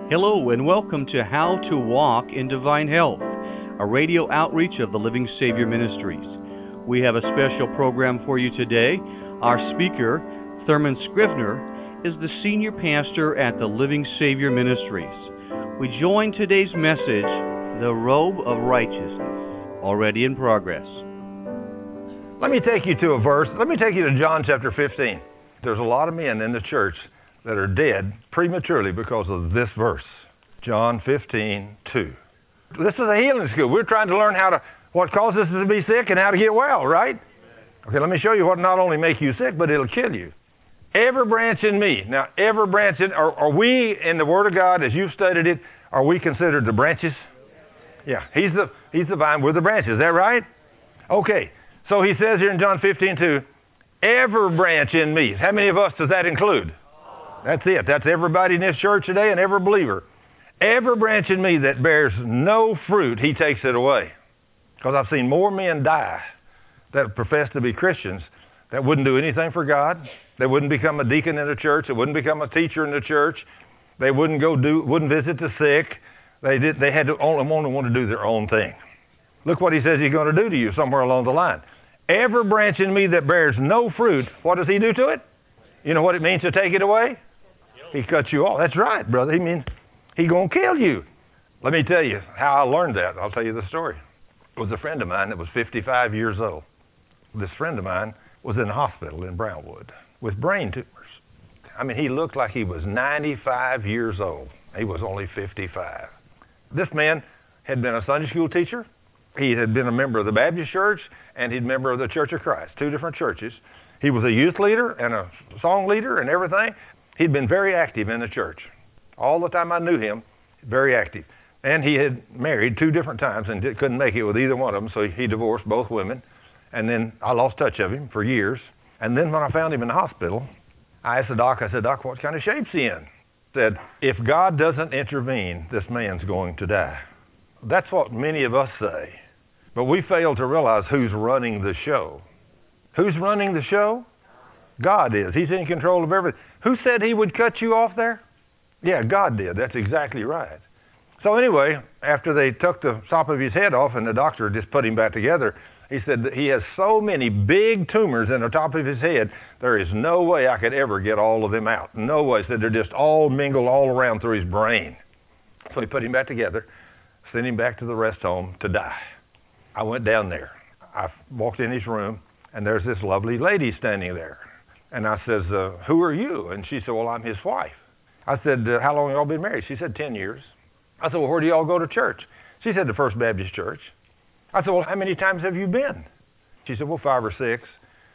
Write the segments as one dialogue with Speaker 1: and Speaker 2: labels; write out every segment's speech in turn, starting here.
Speaker 1: Hello and welcome to How to Walk in Divine Health, a radio outreach of the Living Savior Ministries. We have a special program for you today. Our speaker, Thurman Scrivener, is the senior pastor at the Living Savior Ministries. We join today's message, The Robe of Righteousness, already in progress.
Speaker 2: Let me take you to a verse. Let me take you to John chapter 15. There's a lot of men in the church that are dead prematurely because of this verse. John 15:2. This is a healing school. We're trying to learn what causes us to be sick and how to get well, right? Okay, let me show you what not only make you sick, but it'll kill you. Every branch in me. Now, every branch are we in the Word of God, as you've studied it, are we considered the branches? Yeah, he's the vine, we're the branches. Is that right? Okay, so he says here in John 15:2, every branch in me. How many of us does that include? That's it. That's everybody in this church today and every believer. Every branch in me that bears no fruit, he takes it away. Because I've seen more men die that profess to be Christians that wouldn't do anything for God. They wouldn't become a deacon in the church. They wouldn't become a teacher in the church. They wouldn't wouldn't visit the sick. They had to only want to do their own thing. Look what he says he's going to do to you somewhere along the line. Every branch in me that bears no fruit, what does he do to it? You know what it means to take it away? He cuts you off. That's right, brother. He means he's going to kill you. Let me tell you how I learned that. I'll tell you the story. It was a friend of mine that was 55 years old. This friend of mine was in a hospital in Brownwood with brain tumors. I mean, he looked like he was 95 years old. He was only 55. This man had been a Sunday school teacher. He had been a member of the Baptist Church, and he'd been a member of the Church of Christ, two different churches. He was a youth leader and a song leader and everything. He'd been very active in the church. All the time I knew him, very active. And he had married two different times and couldn't make it with either one of them, so he divorced both women. And then I lost touch of him for years. And then when I found him in the hospital, I asked the doc, I said, "Doc, what kind of shape's he in?" He said, "If God doesn't intervene, this man's going to die." That's what many of us say. But we fail to realize who's running the show. Who's running the show? God is. He's in control of everything. Who said he would cut you off there? Yeah, God did. That's exactly right. So anyway, after they took the top of his head off and the doctor just put him back together, he said that he has so many big tumors in the top of his head, there is no way I could ever get all of them out. No way. He said they're just all mingled all around through his brain. So he put him back together, sent him back to the rest home to die. I went down there. I walked in his room, and there's this lovely lady standing there. And I says, "Who are you?" And she said, "Well, I'm his wife." I said, "How long have y'all been married?" She said, 10 years. I said, "Well, where do y'all go to church?" She said, "The First Baptist Church." I said, "Well, how many times have you been?" She said, "Well, 5 or 6.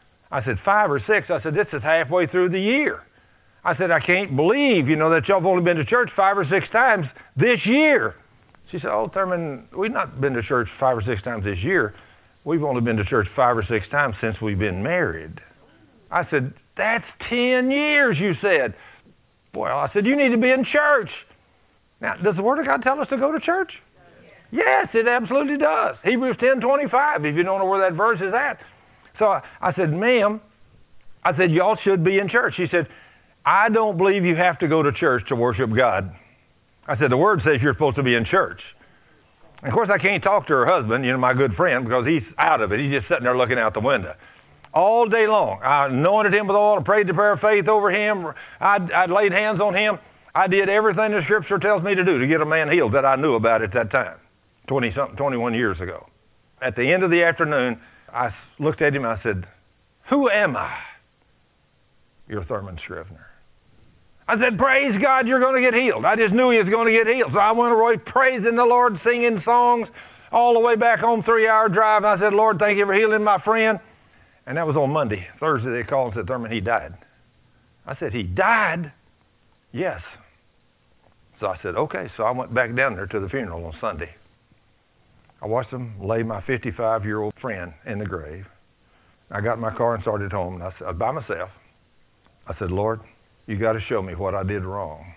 Speaker 2: I said, 5 or 6? I said, "This is halfway through the year." I said, "I can't believe, that y'all have only been to church 5 or 6 times this year." She said, "Oh, Thurman, we've not been to church 5 or 6 times this year. We've only been to church 5 or 6 times since we've been married." I said, "That's 10 years, you said." Well, I said, "You need to be in church." Now, does the Word of God tell us to go to church? Yes, it absolutely does. Hebrews 10:25, if you don't know where that verse is at. So I said, "Ma'am," I said, "y'all should be in church." She said, "I don't believe you have to go to church to worship God." I said, "The Word says you're supposed to be in church." And of course, I can't talk to her husband, my good friend, because he's out of it. He's just sitting there looking out the window. All day long, I anointed him with oil and prayed the prayer of faith over him. I laid hands on him. I did everything the Scripture tells me to do to get a man healed that I knew about at that time, 21 years ago. At the end of the afternoon, I looked at him and I said, "Who am I?" "You're Thurman Scrivener." I said, "Praise God, you're going to get healed." I just knew he was going to get healed. So I went away praising the Lord, singing songs all the way back home, 3-hour drive. And I said, "Lord, thank you for healing my friend." And that was on Monday. Thursday, they called and said, "Thurman, he died." I said, "He died?" "Yes." So I said, "Okay." So I went back down there to the funeral on Sunday. I watched them lay my 55-year-old friend in the grave. I got in my car and started home. And I said, by myself, I said, "Lord, you got to show me what I did wrong."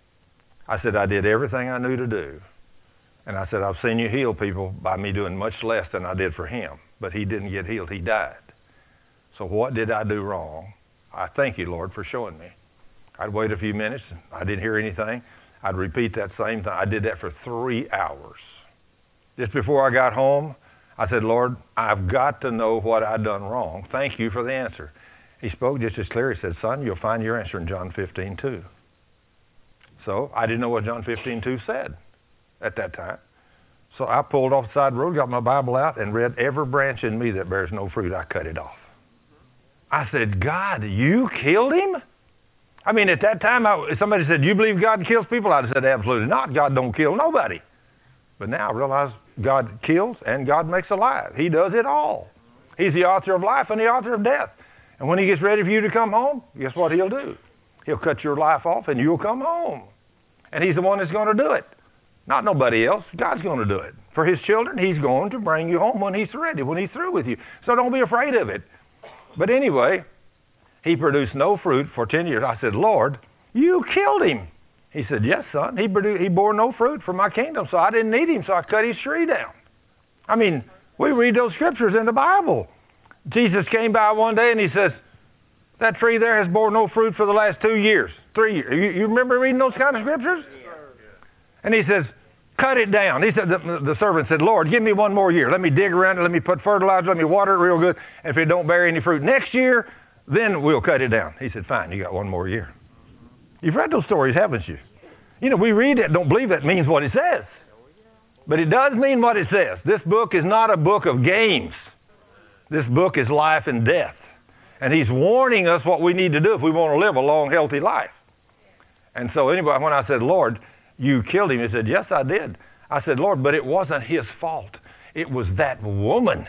Speaker 2: I said, "I did everything I knew to do. And I said, I've seen you heal people by me doing much less than I did for him. But he didn't get healed. He died. So what did I do wrong? I thank you, Lord, for showing me." I'd wait a few minutes. I didn't hear anything. I'd repeat that same thing. I did that for 3 hours. Just before I got home, I said, Lord, I've got to know what I've done wrong. Thank you for the answer. He spoke just as clear. He said, son, you'll find your answer in John 15:2. So I didn't know what John 15:2 said at that time. So I pulled off the side of the road, got my Bible out, and read, every branch in me that bears no fruit, I cut it off. I said, God, you killed him? I mean, at that time, if somebody said, you believe God kills people? I'd have said, absolutely not. God don't kill nobody. But now I realize God kills and God makes alive. He does it all. He's the author of life and the author of death. And when he gets ready for you to come home, guess what he'll do? He'll cut your life off and you'll come home. And he's the one that's going to do it. Not nobody else. God's going to do it. For his children, he's going to bring you home when he's ready, when he's through with you. So don't be afraid of it. But anyway, he produced no fruit for 10 years. I said, Lord, you killed him. He said, yes, son. He bore no fruit for my kingdom, so I didn't need him, so I cut his tree down. I mean, we read those scriptures in the Bible. Jesus came by one day and he says, that tree there has borne no fruit for the last 2 years, 3 years. You remember reading those kind of scriptures? And he says, cut it down. He said, the servant said, Lord, give me 1 more year. Let me dig around it. Let me put fertilizer. Let me water it real good. And if it don't bear any fruit next year, then we'll cut it down. He said, fine, you got 1 more year. You've read those stories, haven't you? You know, we read it, don't believe it means what it says. But it does mean what it says. This book is not a book of games. This book is life and death. And he's warning us what we need to do if we want to live a long, healthy life. And so anyway, when I said, Lord, you killed him, he said, yes, I did. I said, Lord, but it wasn't his fault. It was that woman.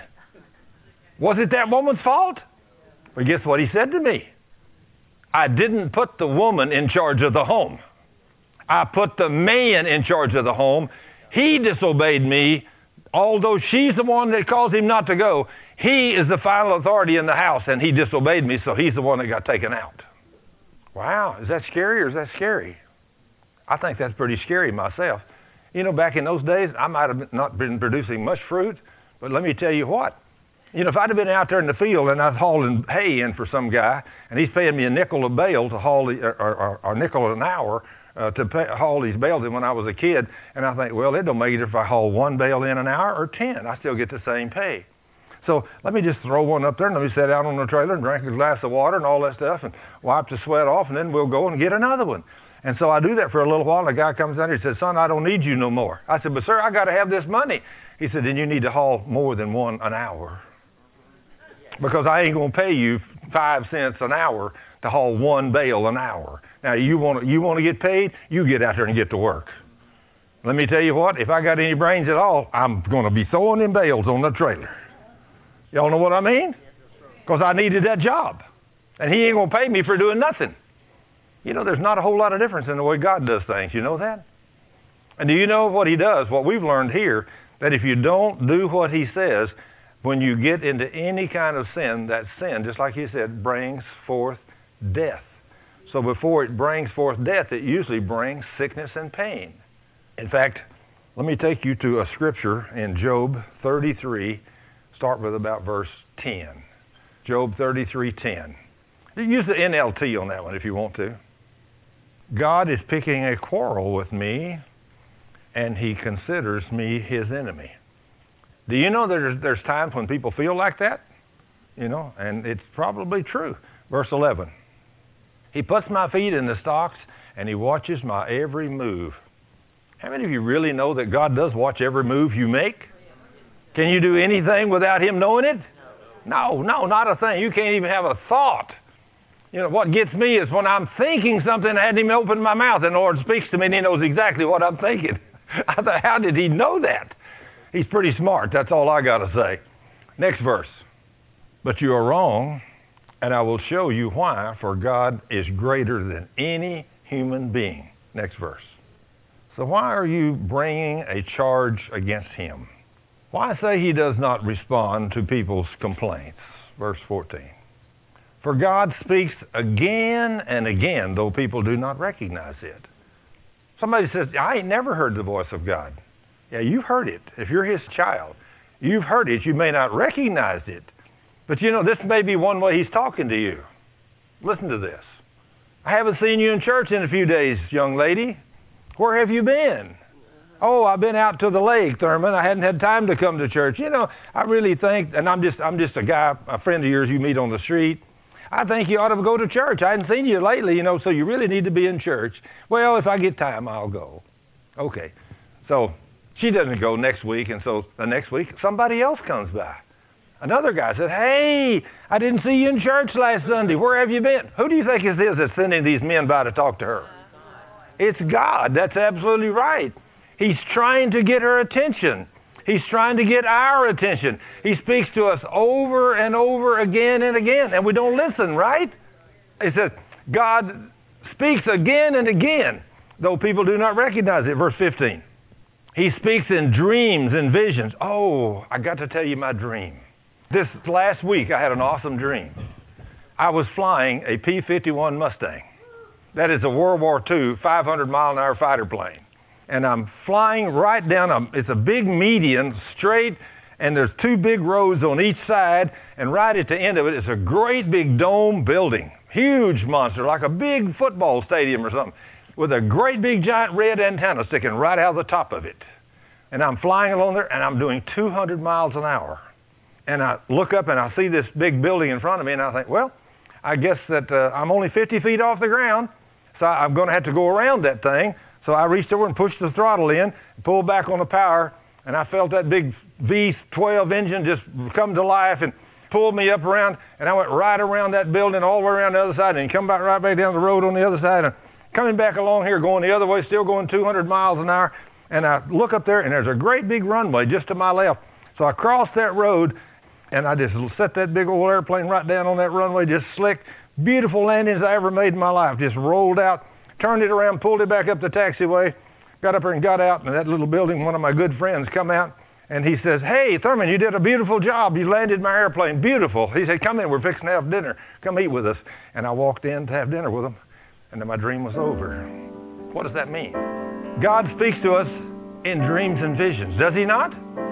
Speaker 2: Was it that woman's fault? Well, guess what he said to me? I didn't put the woman in charge of the home. I put the man in charge of the home. He disobeyed me. Although she's the one that caused him not to go, he is the final authority in the house, and he disobeyed me, so he's the one that got taken out. Wow, is that scary or is that scary? I think that's pretty scary myself. You know, back in those days, I might have not been producing much fruit, but let me tell you what. You know, if I'd have been out there in the field and I was hauling hay in for some guy, and he's paying me a nickel a bale to haul, or a nickel an hour haul these bales in when I was a kid, and I think, well, it don't make it if I haul 1 bale in an hour or 10. I still get the same pay. So let me just throw one up there and let me sit down on the trailer and drink a glass of water and all that stuff and wipe the sweat off, and then we'll go and get another one. And so I do that for a little while, and the guy comes out here and says, son, I don't need you no more. I said, but sir, I got to have this money. He said, then you need to haul more than 1 an hour. Because I ain't going to pay you 5 cents an hour to haul 1 bale an hour. Now, you want to get paid, you get out there and get to work. Let me tell you what, if I got any brains at all, I'm going to be throwing in bales on the trailer. Y'all know what I mean? Because I needed that job. And he ain't going to pay me for doing nothing. You know, there's not a whole lot of difference in the way God does things. You know that? And do you know what he does? What we've learned here, that if you don't do what he says, when you get into any kind of sin, that sin, just like he said, brings forth death. So before it brings forth death, it usually brings sickness and pain. In fact, let me take you to a scripture in Job 33, start with about verse 10. Job 33:10. Use the NLT on that one if you want to. God is picking a quarrel with me, and he considers me his enemy. Do you know there's times when people feel like that? You know, and it's probably true. Verse 11. He puts my feet in the stocks, and he watches my every move. How many of you really know that God does watch every move you make? Can you do anything without him knowing it? No, not a thing. You can't even have a thought. You know, what gets me is when I'm thinking something, I hadn't even opened my mouth, and the Lord speaks to me, and he knows exactly what I'm thinking. I thought, how did he know that? He's pretty smart. That's all I got to say. Next verse. But you are wrong, and I will show you why, for God is greater than any human being. Next verse. So why are you bringing a charge against him? Why say he does not respond to people's complaints? Verse 14. For God speaks again and again, though people do not recognize it. Somebody says, I ain't never heard the voice of God. Yeah, you've heard it. If you're his child, you've heard it. You may not recognize it. But you know, this may be one way he's talking to you. Listen to this. I haven't seen you in church in a few days, young lady. Where have you been? Oh, I've been out to the lake, Thurman. I hadn't had time to come to church. You know, I really think, and I'm just a guy, a friend of yours you meet on the street. I think you ought to go to church. I hadn't seen you lately, you know, so you really need to be in church. Well, if I get time, I'll go. Okay. So she doesn't go next week, and so the next week somebody else comes by. Another guy said, hey, I didn't see you in church last Sunday. Where have you been? Who do you think it is that's sending these men by to talk to her? It's God. That's absolutely right. He's trying to get her attention. He's trying to get our attention. He speaks to us over and over again and again, and we don't listen, right? He says, God speaks again and again, though people do not recognize it. Verse 15. He speaks in dreams and visions. Oh, I got to tell you my dream. This last week, I had an awesome dream. I was flying a P-51 Mustang. That is a World War II 500-mile-an-hour fighter plane. And I'm flying right down, it's a big median, straight, and there's two big roads on each side, and right at the end of it is a great big dome building. Huge monster, like a big football stadium or something, with a great big giant red antenna sticking right out of the top of it. And I'm flying along there, and I'm doing 200 miles an hour. And I look up, and I see this big building in front of me, and I think, well, I guess that I'm only 50 feet off the ground, so I'm going to have to go around that thing. So I reached over and pushed the throttle in, pulled back on the power, and I felt that big V12 engine just come to life and pulled me up around, and I went right around that building all the way around the other side, and come back right back down the road on the other side, and coming back along here, going the other way, still going 200 miles an hour, and I look up there, and there's a great big runway just to my left. So I crossed that road, and I just set that big old airplane right down on that runway, just slick, beautiful landings I ever made in my life, just rolled out, turned it around, pulled it back up the taxiway, got up there and got out in that little building. One of my good friends come out, and he says, hey, Thurman, you did a beautiful job. You landed my airplane. Beautiful. He said, come in. We're fixing to have dinner. Come eat with us. And I walked in to have dinner with him, and then my dream was over. What does that mean? God speaks to us in dreams and visions. Does he not?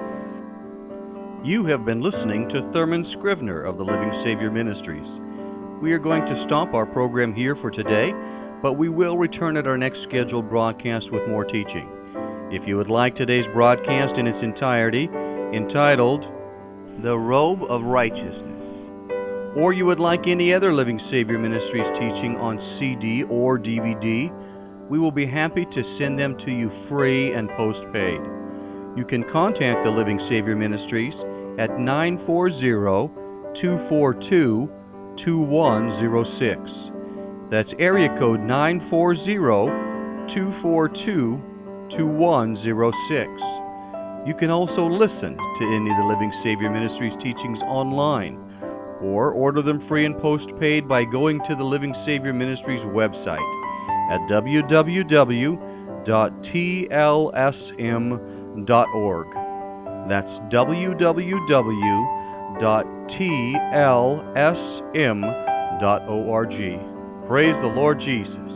Speaker 1: You have been listening to Thurman Scrivener of the Living Savior Ministries. We are going to stop our program here for today, but we will return at our next scheduled broadcast with more teaching. If you would like today's broadcast in its entirety, entitled The Robe of Righteousness, or you would like any other Living Savior Ministries teaching on CD or DVD, we will be happy to send them to you free and postpaid. You can contact the Living Savior Ministries at 940-242-2106. That's area code 940-242-2106. You can also listen to any of the Living Savior Ministries teachings online, or order them free and postpaid by going to the Living Savior Ministries website at www.tlsm.org. That's www.tlsm.org. Praise the Lord Jesus.